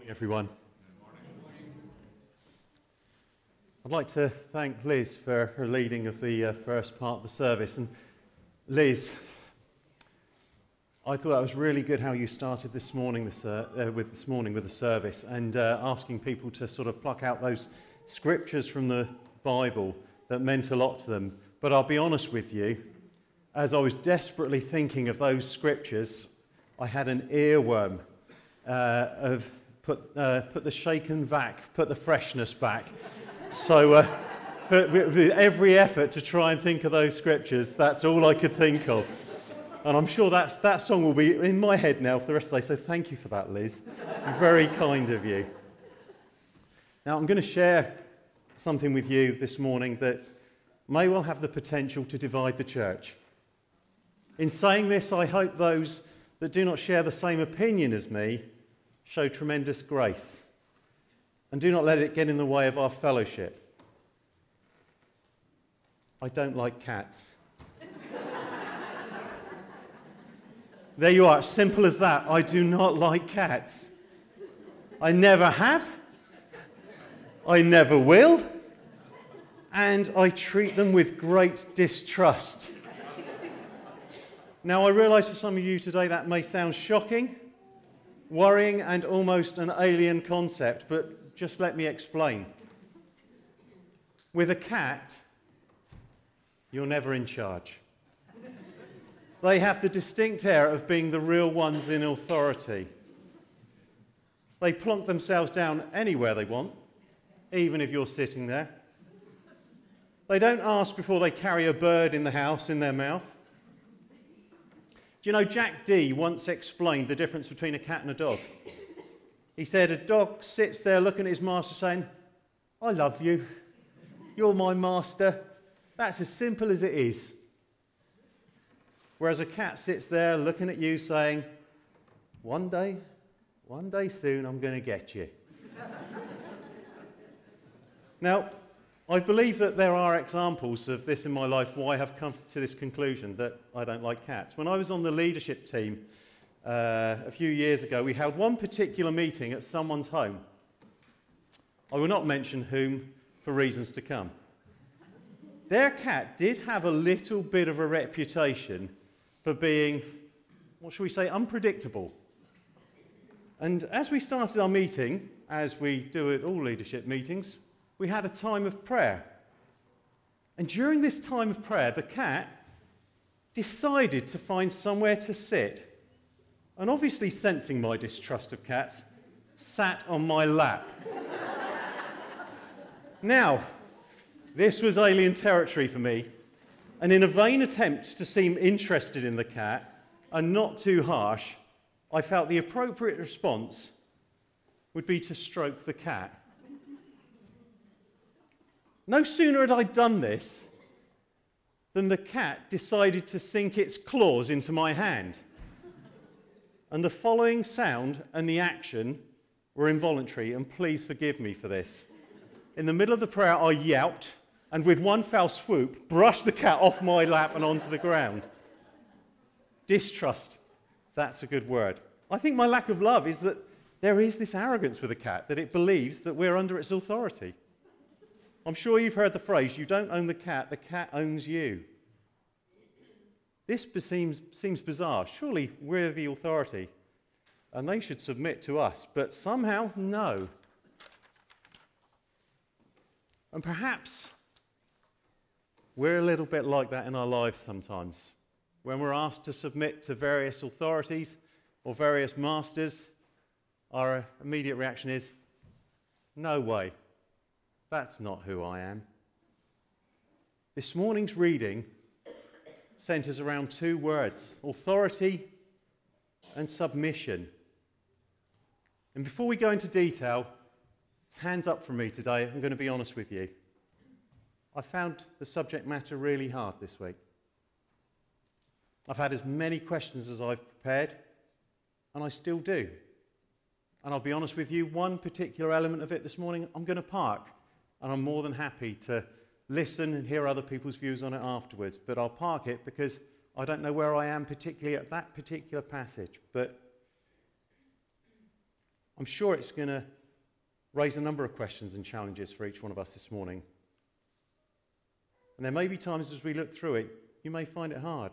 Morning, everyone. I'd like to thank Liz for her leading of the first part of the service. And Liz, I thought that was really good how you started this morning with the service and asking people to sort of pluck out those scriptures from the Bible that meant a lot to them. But I'll be honest with you, as I was desperately thinking of those scriptures, I had an earworm of put the shaken back, put the freshness back. So with every effort to try and think of those scriptures, that's all I could think of. And I'm sure that song will be in my head now for the rest of the day, so thank you for that, Liz. Very kind of you. Now, I'm going to share something with you this morning that may well have the potential to divide the church. In saying this, I hope those that do not share the same opinion as me show tremendous grace and do not let it get in the way of our fellowship. I don't like cats. There you are, simple as that. I do not like cats. I never have. I never will. And I treat them with great distrust. Now, I realise for some of you today that may sound shocking, worrying, and almost an alien concept, but just let me explain. With a cat, you're never in charge. They have the distinct air of being the real ones in authority. They plonk themselves down anywhere they want, even if you're sitting there. They don't ask before they carry a bird in the house in their mouth. Do you know, Jack Dee once explained the difference between a cat and a dog. He said a dog sits there looking at his master saying, "I love you, you're my master." That's as simple as it is. Whereas a cat sits there looking at you saying, one day soon I'm going to get you. Now, I believe that there are examples of this in my life why I have come to this conclusion that I don't like cats. When I was on the leadership team a few years ago, we held one particular meeting at someone's home. I will not mention whom for reasons to come. Their cat did have a little bit of a reputation for being, what shall we say, unpredictable. And as we started our meeting, as we do at all leadership meetings, we had a time of prayer. And during this time of prayer, the cat decided to find somewhere to sit. And obviously sensing my distrust of cats, sat on my lap. Now, this was alien territory for me, and in a vain attempt to seem interested in the cat and not too harsh, I felt the appropriate response would be to stroke the cat. No sooner had I done this than the cat decided to sink its claws into my hand. And the following sound and the action were involuntary, and please forgive me for this. In the middle of the prayer, I yelped, and with one foul swoop, brushed the cat off my lap and onto the ground. Distrust, that's a good word. I think my lack of love is that there is this arrogance with a cat, that it believes that we're under its authority. I'm sure you've heard the phrase, you don't own the cat owns you. This seems bizarre. Surely we're the authority and they should submit to us, but somehow, no. And perhaps we're a little bit like that in our lives sometimes. When we're asked to submit to various authorities or various masters, our immediate reaction is, no way, that's not who I am. This morning's reading centers around two words, authority and submission. And before we go into detail, it's hands up from me today. I'm going to be honest with you. I found the subject matter really hard this week. I've had as many questions as I've prepared, and I still do. And I'll be honest with you, one particular element of it this morning I'm going to park, and I'm more than happy to listen and hear other people's views on it afterwards, but I'll park it because I don't know where I am particularly at that particular passage. But I'm sure it's going to raise a number of questions and challenges for each one of us this morning. And there may be times as we look through it, you may find it hard.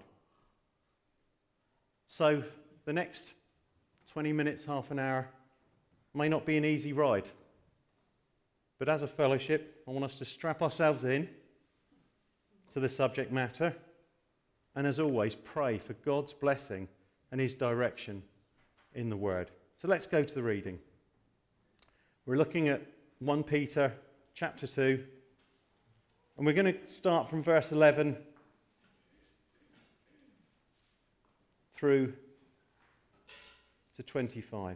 So the next 20 minutes, half an hour, may not be an easy ride. But as a fellowship, I want us to strap ourselves in to the subject matter. And as always, pray for God's blessing and his direction in the Word. So let's go to the reading. We're looking at 1 Peter chapter 2. And we're going to start from verse 11 through to 25.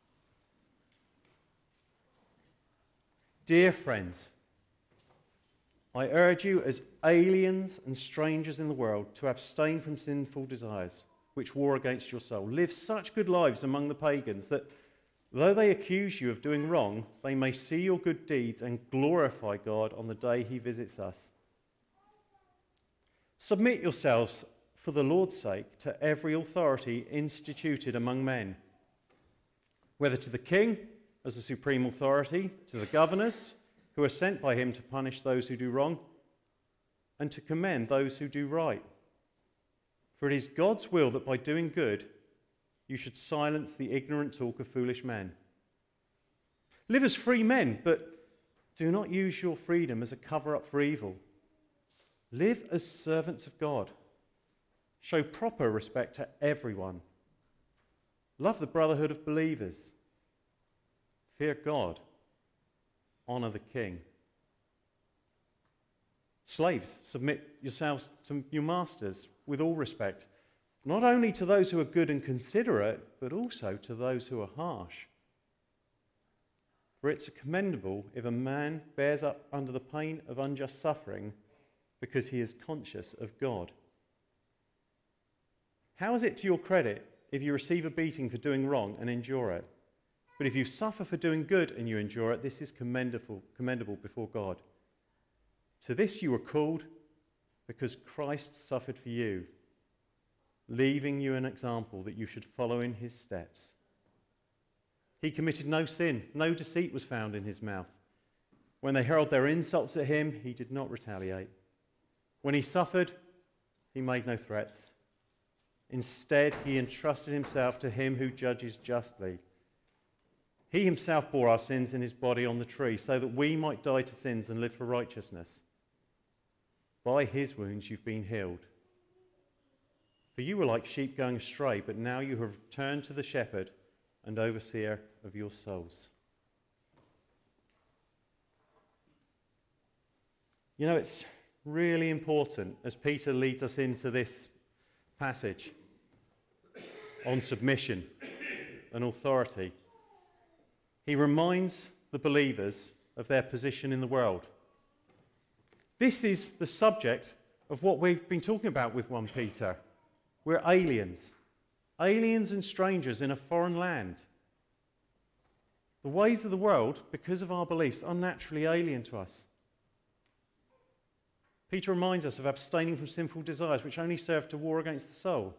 Dear friends, I urge you as aliens and strangers in the world to abstain from sinful desires which war against your soul. Live such good lives among the pagans that though they accuse you of doing wrong, they may see your good deeds and glorify God on the day he visits us. Submit yourselves for the Lord's sake to every authority instituted among men, whether to the king as the supreme authority, to the governors who are sent by him to punish those who do wrong, and to commend those who do right. For it is God's will that by doing good, you should silence the ignorant talk of foolish men. Live as free men, but do not use your freedom as a cover-up for evil. Live as servants of God. Show proper respect to everyone. Love the brotherhood of believers. Fear God. Honor the king. Slaves, submit yourselves to your masters with all respect, not only to those who are good and considerate, but also to those who are harsh. For it's commendable if a man bears up under the pain of unjust suffering because he is conscious of God. How is it to your credit if you receive a beating for doing wrong and endure it? But if you suffer for doing good and you endure it, this is commendable before God. To this you were called because Christ suffered for you, leaving you an example that you should follow in his steps. He committed no sin, no deceit was found in his mouth. When they hurled their insults at him, he did not retaliate. When he suffered, he made no threats. Instead, he entrusted himself to him who judges justly. He himself bore our sins in his body on the tree, so that we might die to sins and live for righteousness. By his wounds you've been healed. For you were like sheep going astray, but now you have returned to the shepherd and overseer of your souls. You know, it's really important as Peter leads us into this passage on submission and authority. He reminds the believers of their position in the world. This is the subject of what we've been talking about with 1 Peter. We're aliens and strangers in a foreign land. The ways of the world, because of our beliefs, are naturally alien to us. Peter reminds us of abstaining from sinful desires which only serve to war against the soul.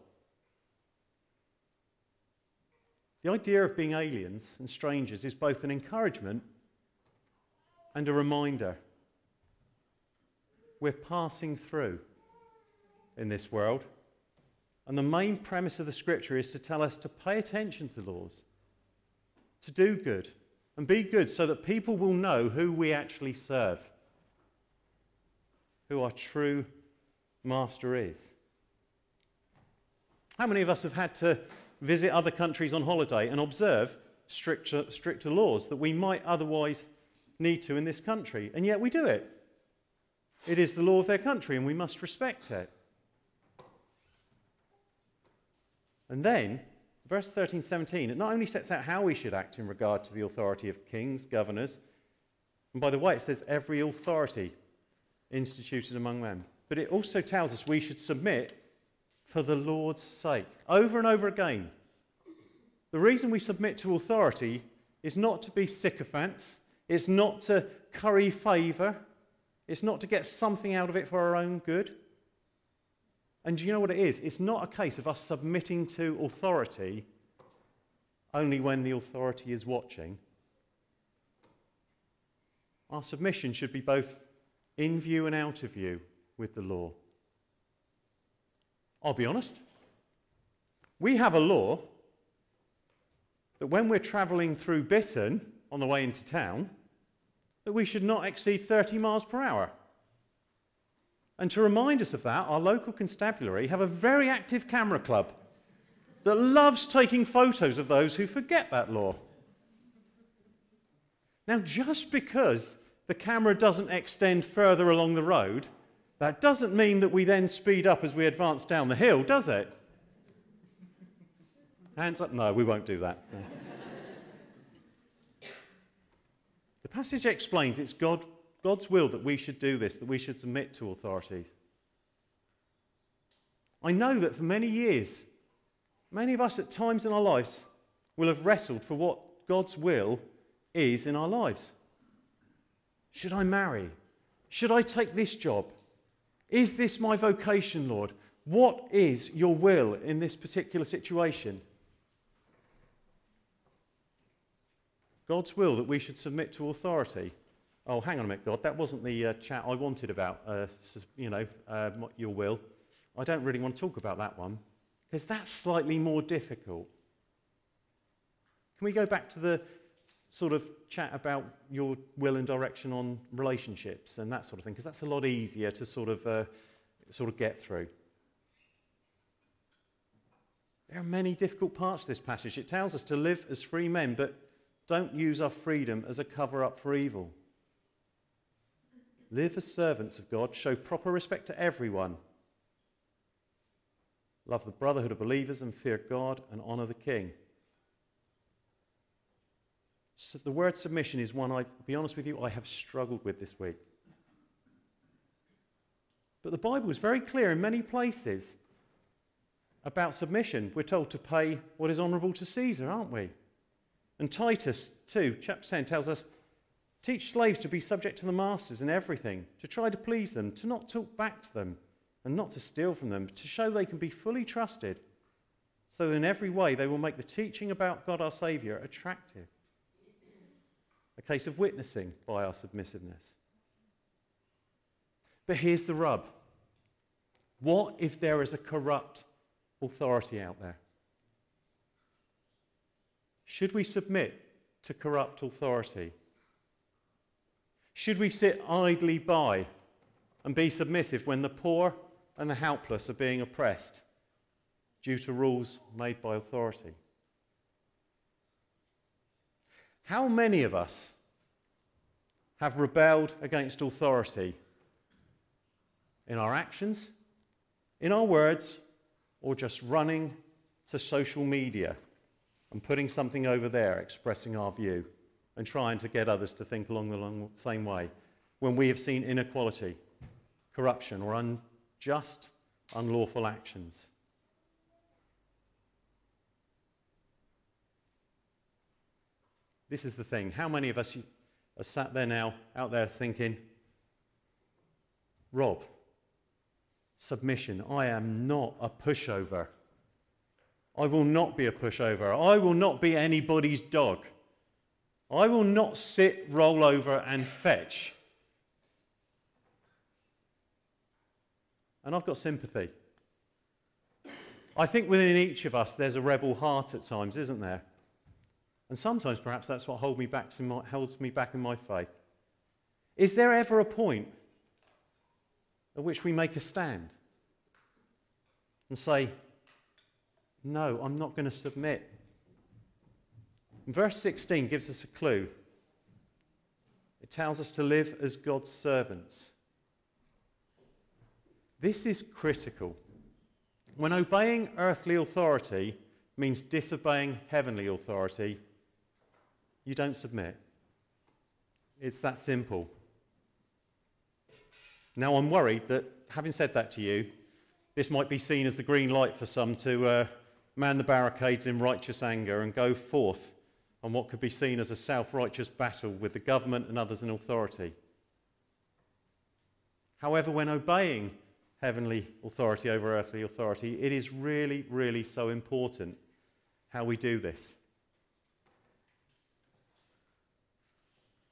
The idea of being aliens and strangers is both an encouragement and a reminder. We're passing through in this world, and the main premise of the scripture is to tell us to pay attention to laws, to do good and be good so that people will know who we actually serve, who our true master is. How many of us have had to visit other countries on holiday and observe stricter laws that we might otherwise need to in this country? And yet we do it. It is the law of their country and we must respect it. And then, verse 13-17, it not only sets out how we should act in regard to the authority of kings, governors, and by the way, it says every authority instituted among men, but it also tells us we should submit for the Lord's sake. Over and over again. The reason we submit to authority is not to be sycophants, it's not to curry favour, it's not to get something out of it for our own good. And do you know what it is? It's not a case of us submitting to authority only when the authority is watching. Our submission should be both in view and out of view with the law. I'll be honest. We have a law that when we're travelling through Bitton on the way into town, that we should not exceed 30 miles per hour. And to remind us of that, our local constabulary have a very active camera club that loves taking photos of those who forget that law. Now, just because the camera doesn't extend further along the road, that doesn't mean that we then speed up as we advance down the hill, does it? Hands up. No, we won't do that. No. The passage explains it's God's will that we should do this, that we should submit to authorities. I know that for many years, many of us at times in our lives will have wrestled for what God's will is in our lives. Should I marry? Should I take this job? Is this my vocation, Lord? What is your will in this particular situation? God's will that we should submit to authority. Oh, hang on a minute, God, that wasn't the chat I wanted about, your will. I don't really want to talk about that one, because that's slightly more difficult. Can we go back to the sort of chat about your will and direction on relationships and that sort of thing, because that's a lot easier to sort of get through. There are many difficult parts to this passage. It tells us to live as free men, but don't use our freedom as a cover-up for evil. Live as servants of God, show proper respect to everyone. Love the brotherhood of believers and fear God and honour the king. So the word submission is one, I'll be honest with you, I have struggled with this week. But the Bible is very clear in many places about submission. We're told to pay what is honourable to Caesar, aren't we? And Titus 2, chapter 10, tells us, teach slaves to be subject to the masters in everything, to try to please them, to not talk back to them, and not to steal from them, to show they can be fully trusted, so that in every way they will make the teaching about God our Saviour attractive. A case of witnessing by our submissiveness. But here's the rub. What if there is a corrupt authority out there? Should we submit to corrupt authority? Should we sit idly by and be submissive when the poor and the helpless are being oppressed due to rules made by authority? How many of us have rebelled against authority in our actions, in our words, or just running to social media and putting something over there expressing our view and trying to get others to think along the same way when we have seen inequality, corruption, or unjust, unlawful actions? This is the thing. How many of us are sat there now, out there thinking, Rob, submission, I am not a pushover. I will not be a pushover. I will not be anybody's dog. I will not sit, roll over and fetch. And I've got sympathy. I think within each of us there's a rebel heart at times, isn't there? And sometimes perhaps that's what holds me back in my faith. Is there ever a point at which we make a stand and say, no, I'm not going to submit? And verse 16 gives us a clue. It tells us to live as God's servants. This is critical. When obeying earthly authority means disobeying heavenly authority, you don't submit. It's that simple. Now, I'm worried that, having said that to you, this might be seen as the green light for some to man the barricades in righteous anger and go forth on what could be seen as a self-righteous battle with the government and others in authority. However, when obeying heavenly authority over earthly authority, it is really, really so important how we do this.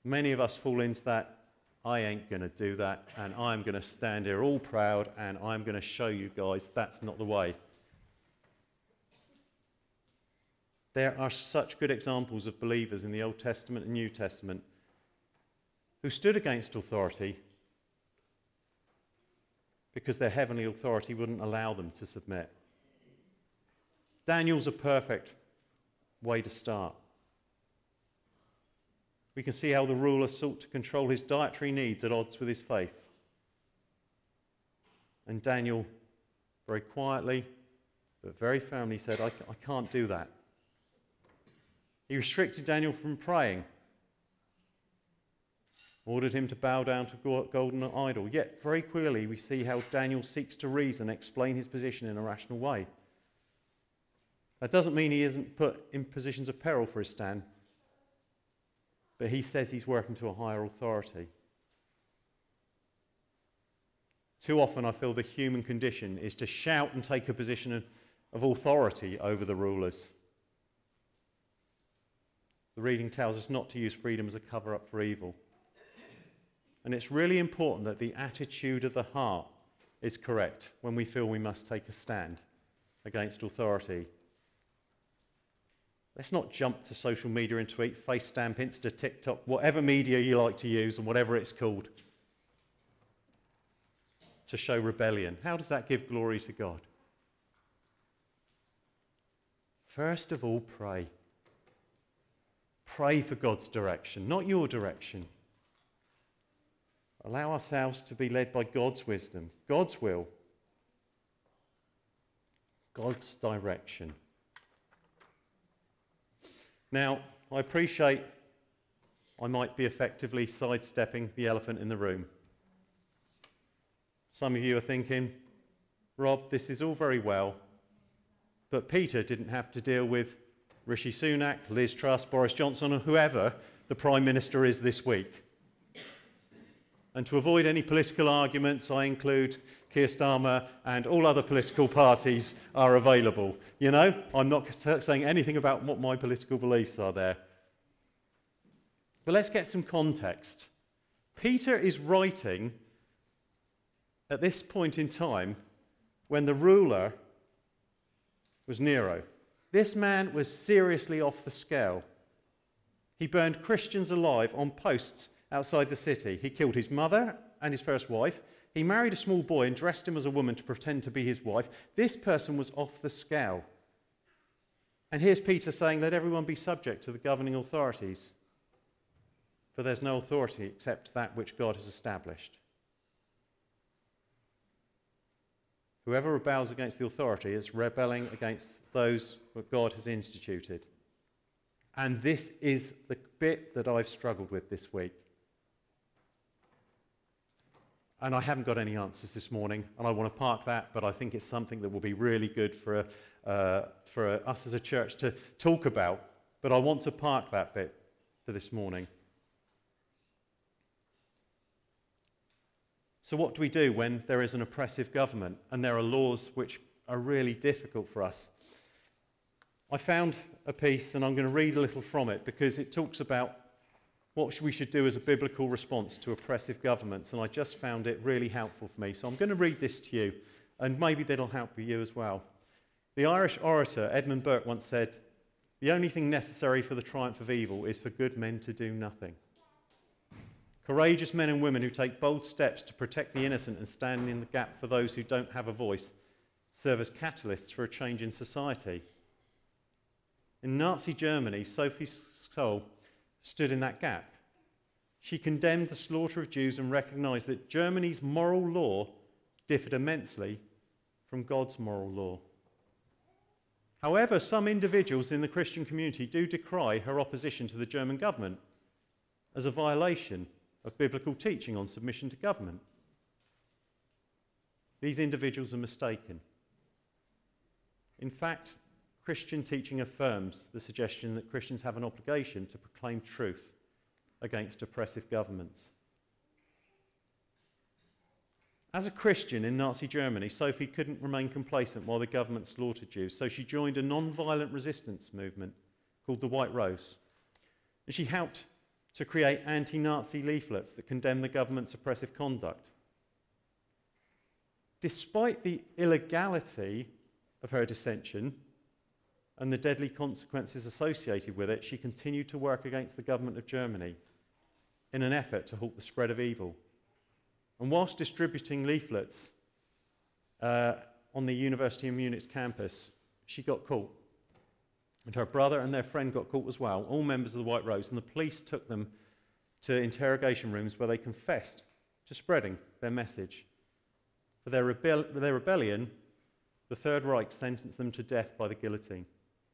Many of us fall into that, I ain't going to do that, and I'm going to stand here all proud, and I'm going to show you guys that's not the way. There are such good examples of believers in the Old Testament and New Testament who stood against authority because their heavenly authority wouldn't allow them to submit. Daniel's a perfect way to start. We can see how the ruler sought to control his dietary needs at odds with his faith. And Daniel, very quietly but very firmly, said, I can't do that. He restricted Daniel from praying, ordered him to bow down to a golden idol. Yet very clearly we see how Daniel seeks to reason, explain his position in a rational way. That doesn't mean he isn't put in positions of peril for his stand, but he says he's working to a higher authority. Too often I feel the human condition is to shout and take a position of authority over the rulers. The reading tells us not to use freedom as a cover-up for evil. And it's really important that the attitude of the heart is correct when we feel we must take a stand against authority. Let's not jump to social media and tweet, face stamp, Insta, TikTok, whatever media you like to use and whatever it's called, to show rebellion. How does that give glory to God? First of all, pray. Pray for God's direction, not your direction. Allow ourselves to be led by God's wisdom, God's will, God's direction. Now, I appreciate I might be effectively sidestepping the elephant in the room. Some of you are thinking, Rob, this is all very well, but Peter didn't have to deal with Rishi Sunak, Liz Truss, Boris Johnson, or whoever the Prime Minister is this week. And to avoid any political arguments, I include Keir Starmer and all other political parties are available. You know, I'm not saying anything about what my political beliefs are there. But let's get some context. Peter is writing at this point in time when the ruler was Nero. This man was seriously off the scale. He burned Christians alive on posts outside the city. He killed his mother and his first wife. He married a small boy and dressed him as a woman to pretend to be his wife. This person was off the scale. And here's Peter saying, let everyone be subject to the governing authorities, for there's no authority except that which God has established. Whoever rebels against the authority is rebelling against those that God has instituted. And this is the bit that I've struggled with this week. And I haven't got any answers this morning, and I want to park that, but I think it's something that will be really good for us as a church to talk about. But I want to park that bit for this morning. So what do we do when there is an oppressive government and there are laws which are really difficult for us? I found a piece, and I'm going to read a little from it, because it talks about what we should do as a biblical response to oppressive governments, and I just found it really helpful for me. So I'm going to read this to you, and maybe that'll help you as well. The Irish orator Edmund Burke once said, "The only thing necessary for the triumph of evil is for good men to do nothing." Courageous men and women who take bold steps to protect the innocent and stand in the gap for those who don't have a voice serve as catalysts for a change in society. In Nazi Germany, Sophie Scholl stood in that gap. She condemned the slaughter of Jews and recognized that Germany's moral law differed immensely from God's moral law. However, some individuals in the Christian community do decry her opposition to the German government as a violation of biblical teaching on submission to government. These individuals are mistaken. In fact, Christian teaching affirms the suggestion that Christians have an obligation to proclaim truth against oppressive governments. As a Christian in Nazi Germany, Sophie couldn't remain complacent while the government slaughtered Jews, so she joined a non-violent resistance movement called the White Rose. And she helped to create anti-Nazi leaflets that condemn the government's oppressive conduct. Despite the illegality of her dissension and the deadly consequences associated with it, she continued to work against the government of Germany in an effort to halt the spread of evil. And whilst distributing leaflets on the University of Munich's campus, she got caught. And her brother and their friend got caught as well, all members of the White Rose, and the police took them to interrogation rooms where they confessed to spreading their message. For their rebellion, the Third Reich sentenced them to death by the guillotine.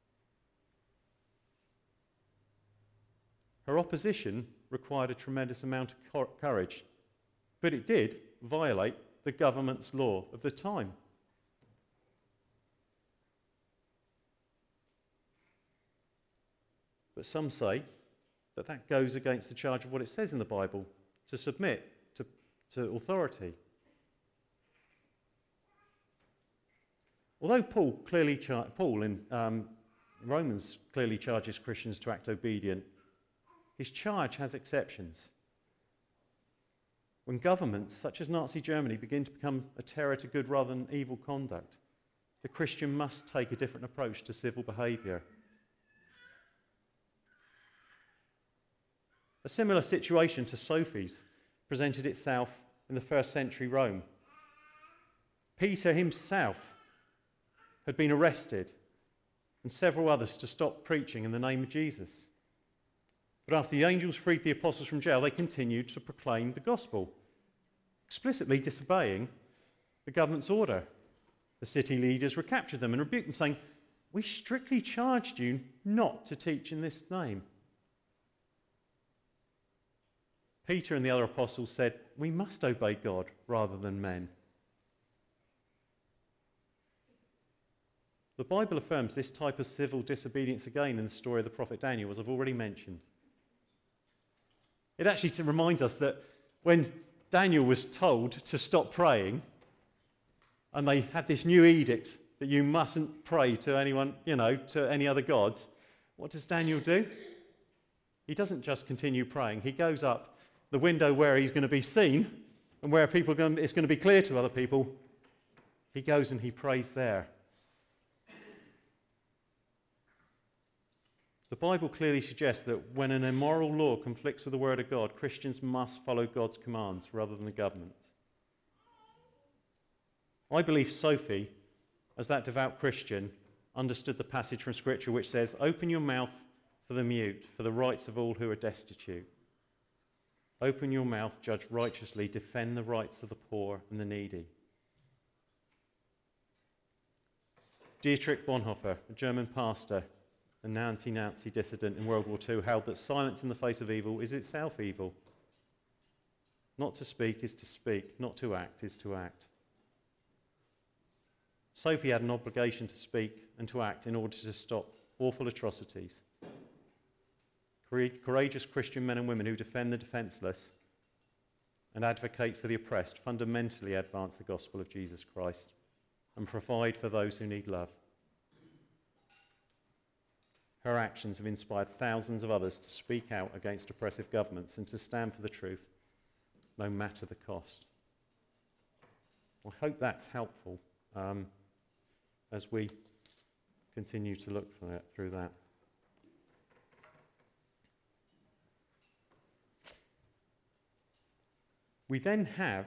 Her opposition required a tremendous amount of courage, but it did violate the government's law of the time. But some say that that goes against the charge of what it says in the Bible, to submit to authority. Although Paul in Romans clearly charges Christians to act obedient, his charge has exceptions. When governments, such as Nazi Germany, begin to become a terror to good rather than evil conduct, the Christian must take a different approach to civil behaviour. A similar situation to Sophie's presented itself in the first century Rome. Peter himself had been arrested and several others to stop preaching in the name of Jesus. But after the angels freed the apostles from jail, they continued to proclaim the gospel, explicitly disobeying the government's order. The city leaders recaptured them and rebuked them, saying, "We strictly charged you not to teach in this name." Peter and the other apostles said, "We must obey God rather than men." The Bible affirms this type of civil disobedience again in the story of the prophet Daniel, as I've already mentioned. It actually reminds us that when Daniel was told to stop praying, and they had this new edict that you mustn't pray to anyone, to any other gods, what does Daniel do? He doesn't just continue praying. He goes up the window where he's going to be seen and where it's going to be clear to other people. He goes and he prays there. The Bible clearly suggests that when an immoral law conflicts with the Word of God, Christians must follow God's commands rather than the government's. I believe Sophie, as that devout Christian, understood the passage from Scripture which says, "Open your mouth for the mute, for the rights of all who are destitute. Open your mouth, judge righteously, defend the rights of the poor and the needy." Dietrich Bonhoeffer, a German pastor, an anti-Nazi dissident in World War II, held that silence in the face of evil is itself evil. Not to speak is to speak, not to act is to act. Sophie had an obligation to speak and to act in order to stop awful atrocities. Courageous Christian men and women who defend the defenceless and advocate for the oppressed fundamentally advance the gospel of Jesus Christ and provide for those who need love. Her actions have inspired thousands of others to speak out against oppressive governments and to stand for the truth, no matter the cost. I hope that's helpful as we continue to look through that. We then have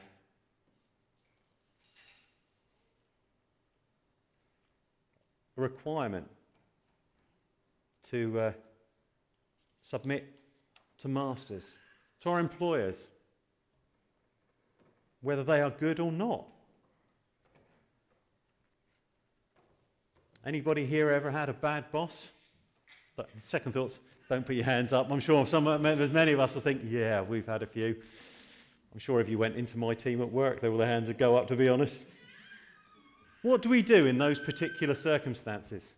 a requirement to submit to masters, to our employers, whether they are good or not. Anybody here ever had a bad boss? But second thoughts, don't put your hands up. I'm sure many of us will think, yeah, we've had a few. I'm sure if you went into my team at work, all the hands would go up, to be honest. What do we do in those particular circumstances?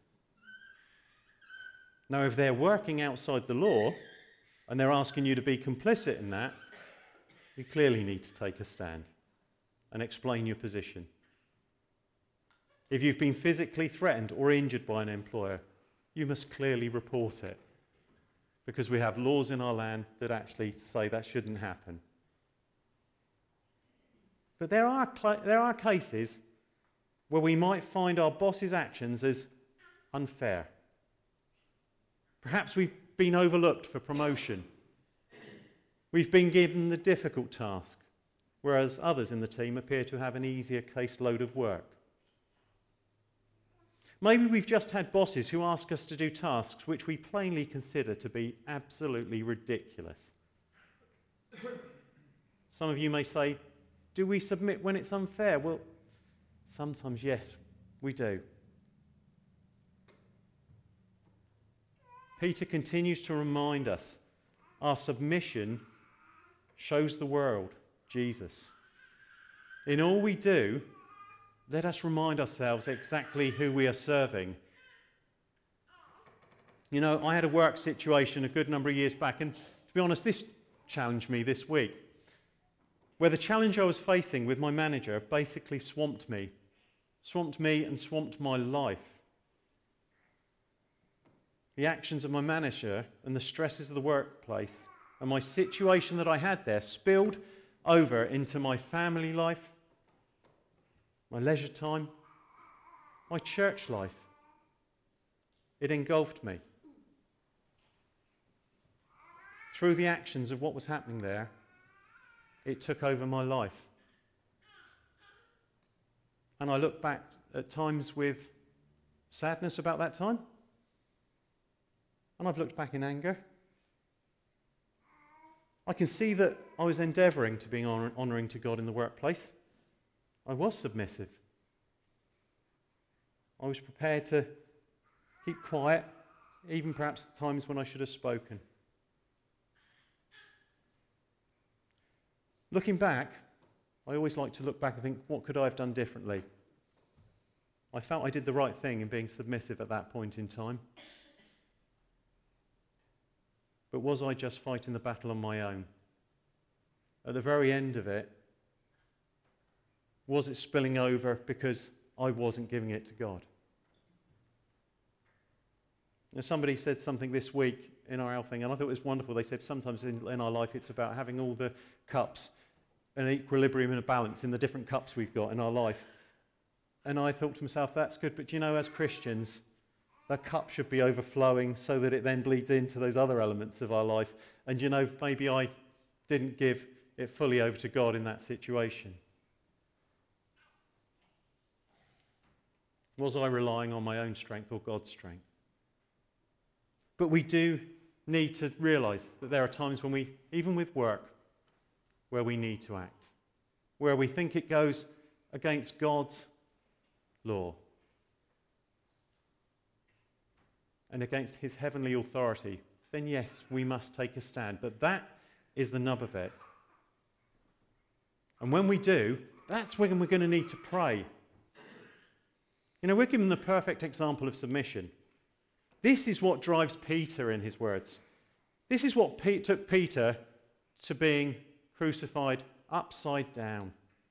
Now, if they're working outside the law and they're asking you to be complicit in that, you clearly need to take a stand and explain your position. If you've been physically threatened or injured by an employer, you must clearly report it. because we have laws in our land that actually say that shouldn't happen. But there are cases where we might find our boss's actions as unfair. Perhaps we've been overlooked for promotion. We've been given the difficult task, whereas others in the team appear to have an easier caseload of work. Maybe we've just had bosses who ask us to do tasks which we plainly consider to be absolutely ridiculous. Some of you may say, do we submit when it's unfair? Well, sometimes yes, we do. Peter continues to remind us our submission shows the world Jesus. In all we do, let us remind ourselves exactly who we are serving. You know, I had a work situation a good number of years back, and to be honest, this challenged me this week, where the challenge I was facing with my manager basically swamped me and swamped my life. The actions of my manager and the stresses of the workplace and my situation that I had there spilled over into my family life, my leisure time, my church life. It engulfed me. Through the actions of what was happening there, it took over my life. And I look back at times with sadness about that time. And I've looked back in anger. I can see that I was endeavouring to be honouring to God in the workplace. I was submissive. I was prepared to keep quiet, even perhaps at times when I should have spoken. Looking back, I always like to look back and think, what could I have done differently? I felt I did the right thing in being submissive at that point in time. But was I just fighting the battle on my own? At the very end of it, was it spilling over because I wasn't giving it to God? Now, somebody said something this week in our outing, and I thought it was wonderful. They said sometimes in our life it's about having all the cups, an equilibrium and a balance in the different cups we've got in our life. And I thought to myself, that's good, but you know, as Christians, that cup should be overflowing so that it then bleeds into those other elements of our life. And you know, maybe I didn't give it fully over to God in that situation. Was I relying on my own strength or God's strength? But we do need to realise that there are times when we, even with work, where we need to act, where we think it goes against God's law and against his heavenly authority, then yes, we must take a stand. But that is the nub of it. And when we do, that's when we're going to need to pray. You know, we're given the perfect example of submission. This is what drives Peter in his words. This is what took Peter to being crucified upside down.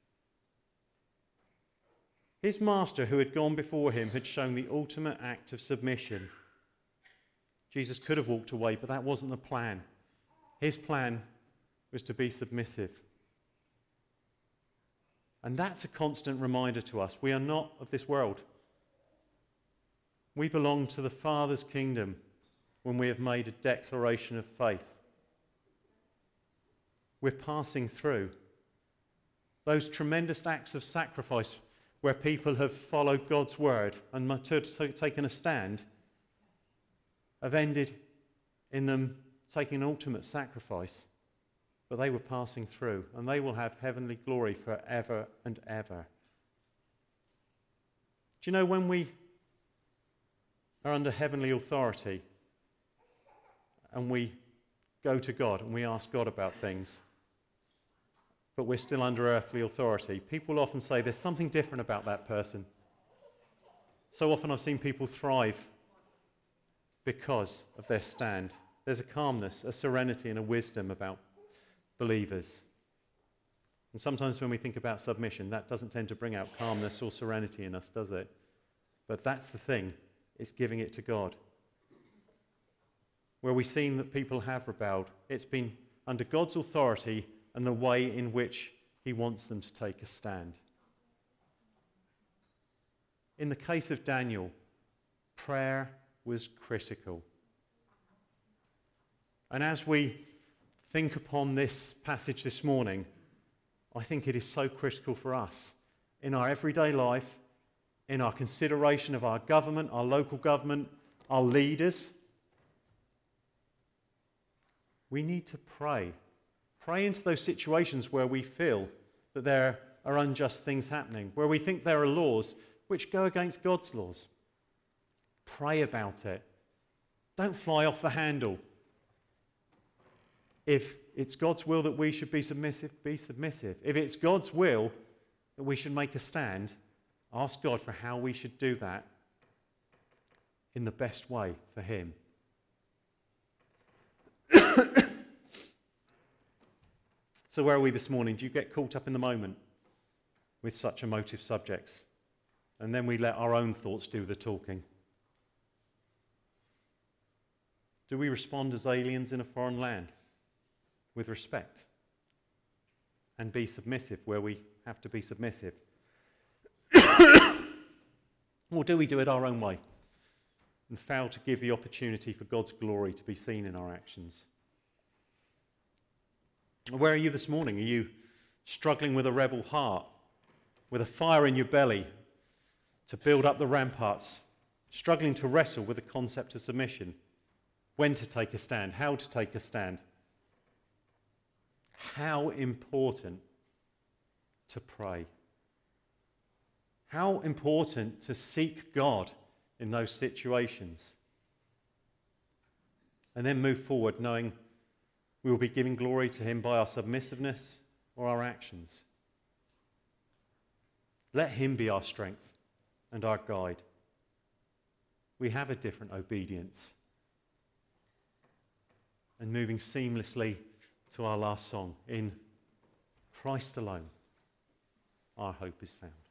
His master, who had gone before him, had shown the ultimate act of submission. Jesus could have walked away, but that wasn't the plan. His plan was to be submissive. And that's a constant reminder to us. We are not of this world. We belong to the Father's kingdom when we have made a declaration of faith. We're passing through. Those tremendous acts of sacrifice where people have followed God's word and taken a stand have ended in them taking an ultimate sacrifice. But they were passing through, and they will have heavenly glory forever and ever. Do you know, when we are under heavenly authority and we go to God and we ask God about things, but we're still under earthly authority, people often say there's something different about that person. So often I've seen people thrive because of their stand. There's a calmness, a serenity, and a wisdom about believers. And sometimes when we think about submission, that doesn't tend to bring out calmness or serenity in us, does it? But that's the thing. It's giving it to God. where we've seen that people have rebelled, it's been under God's authority and the way in which he wants them to take a stand. In the case of Daniel, prayer was critical. And as we think upon this passage this morning, I think it is so critical for us in our everyday life, in our consideration of our government, our local government, our leaders. We need to pray. Pray into those situations where we feel that there are unjust things happening, where we think there are laws which go against God's laws. Pray about it. Don't fly off the handle. If it's God's will that we should be submissive, be submissive. If it's God's will that we should make a stand, ask God for how we should do that in the best way for him. So where are we this morning? Do you get caught up in the moment with such emotive subjects? And then we let our own thoughts do the talking? Do we respond as aliens in a foreign land with respect and be submissive where we have to be submissive? Or do we do it our own way and fail to give the opportunity for God's glory to be seen in our actions? Where are you this morning? Are you struggling with a rebel heart, with a fire in your belly to build up the ramparts, struggling to wrestle with the concept of submission, when to take a stand, how to take a stand? How important to pray. How important to seek God in those situations. And then move forward knowing we will be giving glory to him by our submissiveness or our actions. Let him be our strength and our guide. We have a different obedience. And moving seamlessly to our last song, in Christ alone, our hope is found.